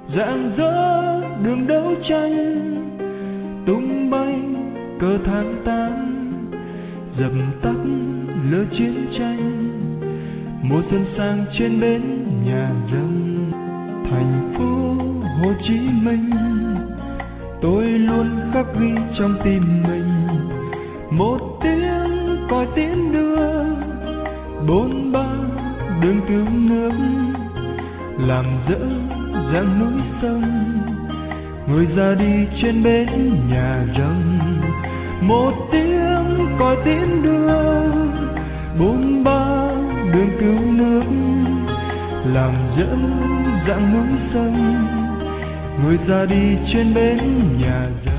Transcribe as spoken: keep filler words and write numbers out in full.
rạng rỡ đường đấu tranh, tung bay cờ tháng tám, dập tắt lửa chiến tranh. Mùa xuân sang trên bến nhà rông, thành phố Hồ Chí Minh, tôi luôn khắc ghi trong tim mình. Một tiếng còi tiễn đưa, bốn ba đường cứu nước, làm rỡ rạng núi sông, người ra đi trên bến nhà rông. Một tiếng còi tiễn đưa, bốn ba đường cứu nước, làm rỡ rạng núi sông, người ra đi trên bến nhà rông.